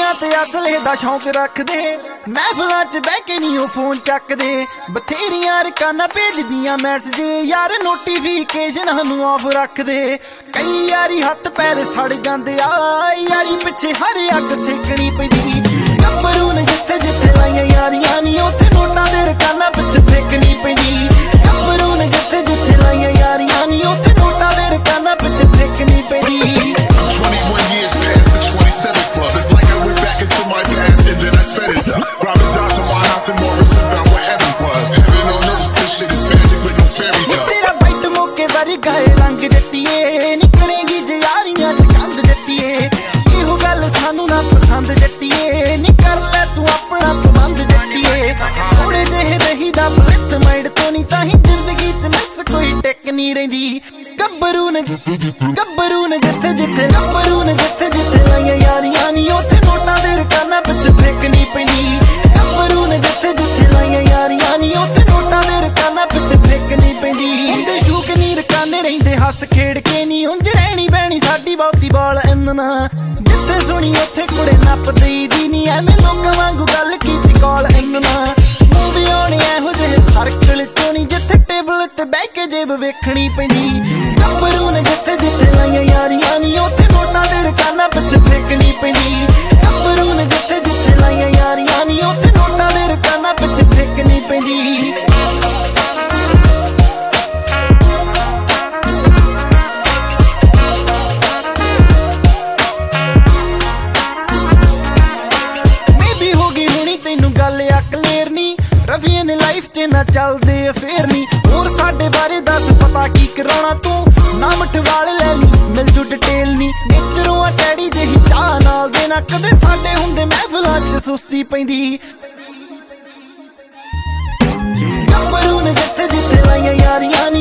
ਪਿਸਟਲਾਂ ਤੇ ਅਸਲੇ ਦਾ ਸ਼ੌਂਕ ਰੱਖਦੇ, ਮਹਿਫਲਾਂ 'ਚ ਬਹਿ ਕੇ ਨਹੀਂ ਉਹ ਫੋਨ ਚੱਕਦੇ। ਬਥੇਰੀਆਂ ਰਕਾਨਾਂ ਭੇਜਦੀਆਂ ਮੈਸੇਜ ਯਾਰ, ਨੋਟੀਫਿਕੇਸ਼ਨ ਨੂੰ ਆਫ ਰੱਖਦੇ। ਕਈ ਯਾਰੀ ਹੱਥ ਪੈਰ ਸੜ ਜਾਂਦੇ ਆ, ਯਾਰੀ ਪਿੱਛੇ ਹਰ ਅੱਗ ਸੇਕਣੀ ਪੈਂਦੀ। ਗੱਭਰੂ ਨੇ ਜਿੱਥੇ ਜਿੱਥੇ ਲਾਈਆਂ ਯਾਰੀਆਂ ਨੀ, ਉੱਥੇ ਨੋਟਾਂ ਦੇ ਰਕਾਨਾਂ ਪਿੱਛੇ ਫੇਕਣੀ ਪੈਂਦੀ। ਗੱਭਰੂ ਨੇ ਜਿੱਥੇ ਜਿੱਥੇ ਲਾਈਆਂ ਯਾਰੀਆਂ ਨੀ, ਉੱਥੇ ਨੋਟਾਂ ਦੇ ਰਕਾਨਾਂ ਪਿੱਛੇ ਫੇਕਣੀ ਪੈਂਦੀ। 21 years past the 27th club. It's like I went back into my past and then I sped it up. Robert Johnson, my house in Morrison, found where heaven was. Heaven on earth, this shit is magic with no fairy dust. तेरा वाइट मौके बारी गाए रंग जट्टिए, निकलेंगी जे यारियां च कंध जट्टिए। इहो गल सानू ना पसंद जट्टिए, नी कर ले तू अपना प्रबंध जट्टिए। थोड़े जेहे रही दा बलित माइंड तो नी, ताही जिंदगी च मिस कोई टेक नी रहिंदी। ਗੱਭਰੂ ਨੇ ਜਿੱਥੇ ਜਿੱਥੇ ਗੱਭਰੂ ਨੇ ਜਿੱਥੇ ਜਿੱਥੇ ਲਾਈਆਂ ਯਾਰੀਆਂ ਨੀ, ਉੱਥੇ ਨੋਟਾਂ ਦੇ ਰਕਾਨਾਂ ਪਿੱਛੇ ਫੇਕਣੀ ਪੈਂਦੀ। ਗੱਭਰੂ ਨੇ ਜਿੱਥੇ ਜਿੱਥੇ ਲਾਈਆਂ ਯਾਰੀਆਂ ਨੀ, ਉੱਥੇ ਨੋਟਾਂ ਦੇ ਰਕਾਨਾਂ ਪਿੱਛੇ ਫੇਕਣੀ ਪੈਂਦੀ। ਹੁੰਦੇ ਸ਼ੂਕ ਨੀ ਰਕਾਨੇ ਰਹਿੰਦੇ ਹੱਸ ਖੇਡ ਕੇ ਨੀ, ਉਂਝ ਰਹਿਣੀ ਬਹਿਣੀ ਸਾਡੀ ਬਹੁਤੀ ਬਾਲ ਇੰਨਾ। ਜਿੱਥੇ ਸੁਣੀ ਉੱਥੇ ਕੁੜੇ ਨੱਪ ਦੇਈਦੀ ਨੀ, ਐਵੇਂ ਲੋਕਾਂ ਵਾਂਗੂ ਗੱਲ ਕੀਤੀ ਕਾਲ ਇੰਨਾ। ਮੂਵੀ ਆਉਣੀ ਇਹੋ ਜਿਹੇ ਸਰਕਲ ਚੋਂ ਨੀ, ਜਿੱਥੇ ਟੇਬਲ ਤੇ ਬਹਿ ਕੇ ਜੇਬ ਵੇਖਣੀ ਪੈਂਦੀ। ਗੱਭਰੂ ਨੇ ਜਿੱਥੇ ਜਿੱਥੇ ਲਾਈਆਂ ਯਾਰੀਆਂ ਨੀ, ਉੱਥੇ ਨੋਟਾਂ ਦੇ ਰਕਾਨਾਂ ਪਿੱਛੇ ਫੇਕਣੀ ਪੈਂਦੀ। ਗੱਭਰੂ ਨੇ ਜਿੱਥੇ ਜਿੱਥੇ ਲਾਈਆਂ ਯਾਰੀਆਂ ਨੀ, ਉੱਥੇ ਨੋਟਾਂ ਦੇ ਰਕਾਨਾਂ ਪਿੱਛੇ ਫੇਕਣੀ ਪੈਂਦੀ। ਮੇਬੀ ਹੋ ਗਈ ਹੁਣੀ ਤੈਨੂੰ ਗੱਲ ਆ ਕਲੀਅਰ ਨੀ, ਰਵੀਆਂ ਨੇ ਲਾਈਫ 'ਚ ਨਾ ਚੱਲਦੇ ਅਫੇਅਰ ਨੀ। ਹੋਰ ਸਾਡੇ ਬਾਰੇ ਦੱਸ ਪਤਾ ਕੀ ਕਰਾਉਣਾ ਤੂੰ, ਨਾ ਮਠਵਾਲ ਲੈ ਲਈ ਮਿਲ ਜੂ ਡਿਟੇਲ ਨੀ। ਨੇਚਰੋਂ ਆ ਕੈੜੀ ਜਿਹੀ ਚਾਹ ਨਾਲ ਦੇ ਨਾ, ਕਦੇ ਸਾਡੇ ਹੁੰਦੇ ਮਹਿਫਲਾਂ 'ਚ ਸੁਸਤੀ ਪੈਂਦੀ। ਗੱਭਰੂ ਨੇ ਜਿੱਥੇ ਜਿੱਥੇ ਲਾਈਆਂ ਯਾਰੀਆਂ ਨੀ,